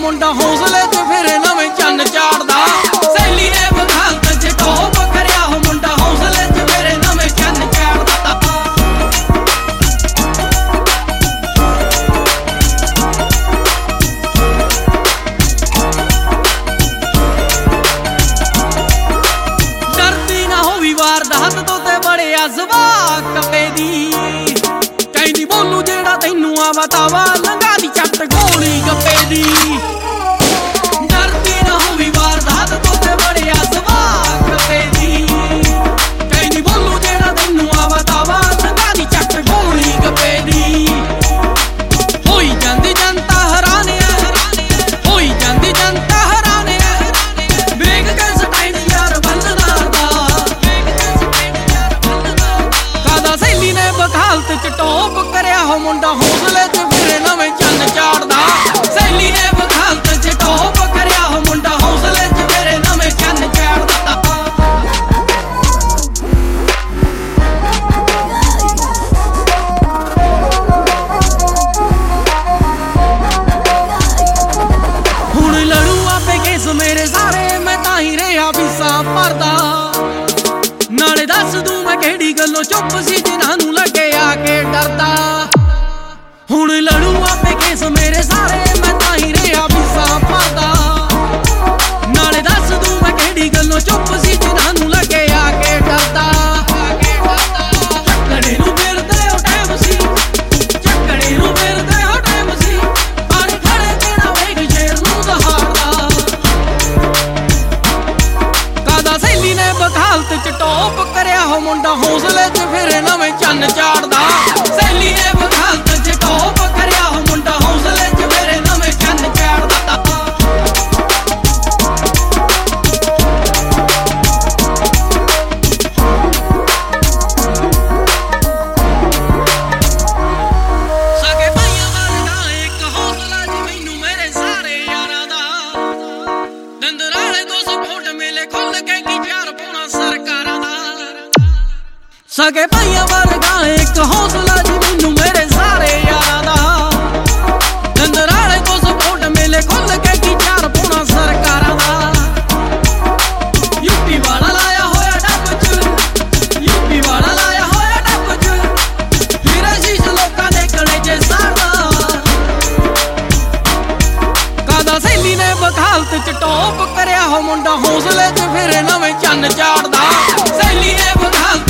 ਮੁੰਡਾ ਹੌਸਲੇ 'ਚ ਫਿਰੇ ਨਵੇਂ ਚੰਨ ਚਾੜਦਾ। ਸਹੇਲੀ ਨੇ ਬਖਾਲਤ 'ਚ ਟੌਪ ਕਰਿਆ ਹੋ ਮੁੰਡਾ ਹੌਸਲੇ 'ਚ ਫਿਰੇ ਨਵੇਂ ਚੰਨ ਚਾੜਦਾ। ਡਰਦੀ ਨਾ ਹੋਵੀ ਵਾਰਦਾਤ ਤੋਂ ਤੇ ਬੜਿਆ ਜ਼ਵਾਕ ਦੀ ਕਹਿੰਦੀ ਬੋਲੂ ਜਿਹੜਾ ਤੈਨੂੰ ਆਵਾ ਤਾਵਾ ਲੰਘਾ ਦੀ ਚੱਟ ਗੋਲੀ ਗੱਪੇ ਦੀ। ਡਰਦੀ ਨਾ ਹੋਵੀ ਵਾਰਦਾਤ ਤੋਂ ਤੇ ਬੜਿਆ ਜ਼ਵਾਕ ਦੀ ਕਹਿੰਦੀ ਬੋਲੂ ਜਿਹੜਾ ਤੈਨੂੰ ਆਵਾ ਤਾਵਾ ਲੰਘਾ ਦੀ ਚੱਟ ਗੋਲੀ ਗੱਪੇ ਦੀ। ਹੋਈ ਜਾਂਦੀ ਜਨਤਾ ਹੈਰਾਨ ਹੋਈ ਜਾਂਦੀ ਜਨਤਾ ਹੈਰਾਨ ਵੇਖ ਕੇ ਸਟਾਈਲ ਯਾਰ ਬੰਦਨਾ ਦਾ। ਕਾਦਾ ਸਹੇਲੀ ਨੇ ਬਖਾਲਤ 'ਚ ਟੌਪ ਕਰਿਆ ਹੋ ਮੁੰਡਾ ਹੌਸਲੇ 'ਚ ਫਿਰੇ ਨਵੇਂ ਚੰਨ ਚਾੜਦਾ। ਸਹੇਲੀ ਨੇ ਬਖਾਲਤ 'ਚ ਟੌਪ ਕਰਿਆ ਹੋ ਮੁੰਡਾ ਹੌਸਲੇ 'ਚ ਫਿਰੇ ਨਵੇਂ ਚੰਨ ਚਾੜਦਾ। ਹੁਣ ਲੜੂ ਆਪੇ ਕੇਸ ਮੇਰੇ ਸਾਰੇ ਮੈਂ ਤਾਂ ਹੀ ਰਿਹਾ ਫੀਸਾਂ ਭਰਦਾ। ਨਾਲੇ ਦੱਸ ਦੂੰ ਮੈਂ ਕਿਹੜੀ ਗੱਲੋਂ ਚੁੱਪ ਸੀ ਜਿਨ੍ਹਾਂ ਨੂੰ ਲੱਗੇ ਆ ਕੇ ਡਰਦਾ। ਹੁਣ ਲੜੂ ਆਪੇ ਕੇਸ ਮੇਰੇ ਸਾਰੇ ਮੈਂ ਤਾਂ ਹੀ ਰਿਹਾ ਫੀਸਾਂ ਭਰਦਾ। ਨਾਲੇ ਦੱਸ ਦੂੰ ਮੈਂ ਕਿਹੜੀ ਗੱਲੋਂ ਚੁੱਪ ਸੀ ਜਿਨ੍ਹਾਂ ਨੂੰ ਲੱਗੇ ਆ ਕੇ ਡਰਦਾ। ਚੱਕੜੇ ਨੂੰ ਫਿਰਦੇ ਹੋ ਟਾਈਮ ਸੀ ਚੱਕੜੇ ਨੂੰ ਫਿਰਦੇ ਹੋ ਟਾਈਮ ਸੀ ਪਰ ਖੜੇ ਕਿਹੜਾ ਵੇਖ ਸ਼ੇਰ ਨੂੰ ਦਹਾੜਦਾ। ਕਾਦਾ ਸਹੇਲੀ ਨੇ ਬਖਾਲਤ 'ਚ ਟੌਪ ਕਰਿਆ ਹੋ ਮੁੰਡਾ ਹੌਸਲੇ 'ਚ ਫਿਰੇ ਨਵੇਂ ਚੰਨ ਚਾੜਦਾ। ਸਹੇਲੀ ਨੇ ਬਖਾਲਤ 'ਚ ਟੌਪ ਕਰਿਆ ਹੋ ਮੁੰਡਾ ਹੌਸਲੇ 'ਚ ਫਿਰੇ ਨਵੇਂ ਚੰਨ ਚਾੜਦਾ। ਸਕੇ ਭਾਈਆਂ ਵਰਗਾ ਇੱਕ ਹੌਸਲਾ ਜੀ ਮੈਨੂੰ ਮੇਰੇ ਸਾਰੇ ਯਾਰਾਂ ਦਾ। ਦੰਦਰਾਲੇ 200 ਫੁੱਟ ਮੇਲੇ ਖੁੱਲ ਕੇ ਕੀ ਯਾਰ ਪਾਉਣਾ ਸਰਕਾਰਾਂ ਦਾ। ਸਕੇ ਭਾਈਆਂ ਵਰਗਾ ਇੱਕ ਹੌਸਲਾ ਜੀ ਮੈਨੂੰ ਮੇਰੇ ਸਾਰੇ ਯਾਰਾਂ ਦਾ। ਦੰਦਰਾਲੇ 200 ਫੁੱਟ ਮੇਲੇ ਖੁੱਲ ਕੇ ਕੀ ਯਾਰ ਪਾਉਣਾ ਸਰਕਾਰਾਂ ਦਾ। ਯੂਪੀ ਵਾਲਾ ਲਾਇਆ ਹੋਇਆ ਡੱਬ 'ਚ ਯੂਪੀ ਵਾਲਾ ਲਾਇਆ ਹੋਇਆ ਡੱਬ 'ਚ ਫਿਰ ਅਸੀਸ ਲੋਕਾਂ ਦੇ ਕਲੇਜੇ ਸਾੜਦਾ। ਕਾਦਾ ਸਹੇਲੀ ਨੇ ਬਖਾਲਤ 'ਚ ਟੌਪ ਕਰਿਆ ਹੋ ਮੁੰਡਾ ਹੌਸਲੇ 'ਚ ਫਿਰੇ ਨਵੇਂ ਚੰਨ ਚਾੜਦਾ। ਸਹੇਲੀ ਨੇ ਬਖਾਲਤ